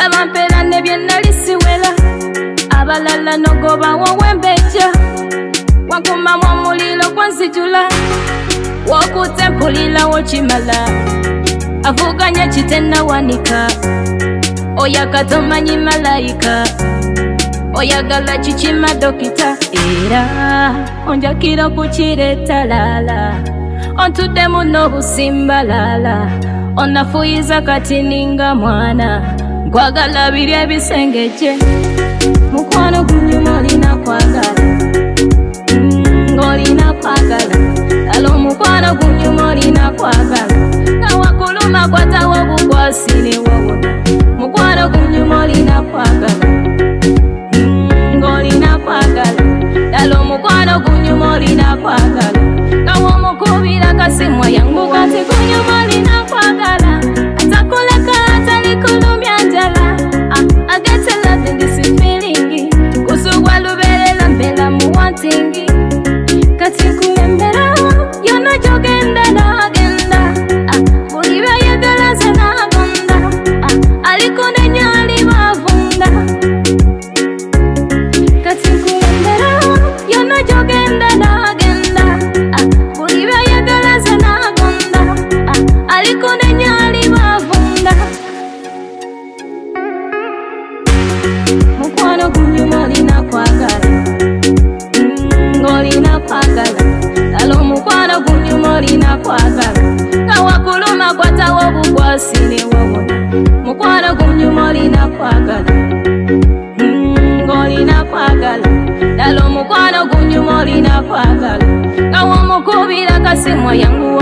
Mampera ne byennali siwela abalala nogoba wowembeja wakuma mu muliro gwanzijula wokutempulira wokimala avuganya kitenda wanika oyagadomanyi malayika oyagala kikima dokita era onjakira kukireta lala ontudde muno busimbalala onafuyiza kati ninga mwana nkwagala biri ebisengeje mukwano gunyuma olina kwagala olina kwagala alo mukwano gunyuma olina kwagala kawakuluma kwatawo bukwasire wowo mukwano gunyuma olina kwagala olina kwagala alo mukwano gunyuma olina kwagala kawo mukubira kasimwa yangu kati gunyuma olina kwagala atakuleka atalikulumya njala I get to love in this feeling kusugwa lubelela mbela mu wanting kati kulembera yona jogenda nagenda bulibe yedeleze nagonda alikone nyali bavunda kati kulembera yona jogenda nagenda bulibe yedeleze nagonda alikone nyali bavunda mukwano gunyuma olina kwagala olina kwagala alo mukwano gunyuma olina kwagala kawakuluma kwatawo bukwasire wowo mukwano gunyuma olina kwagala olina kwagala alo mukwano gunyuma olina kwagala kawo mukubira kasimwa yangu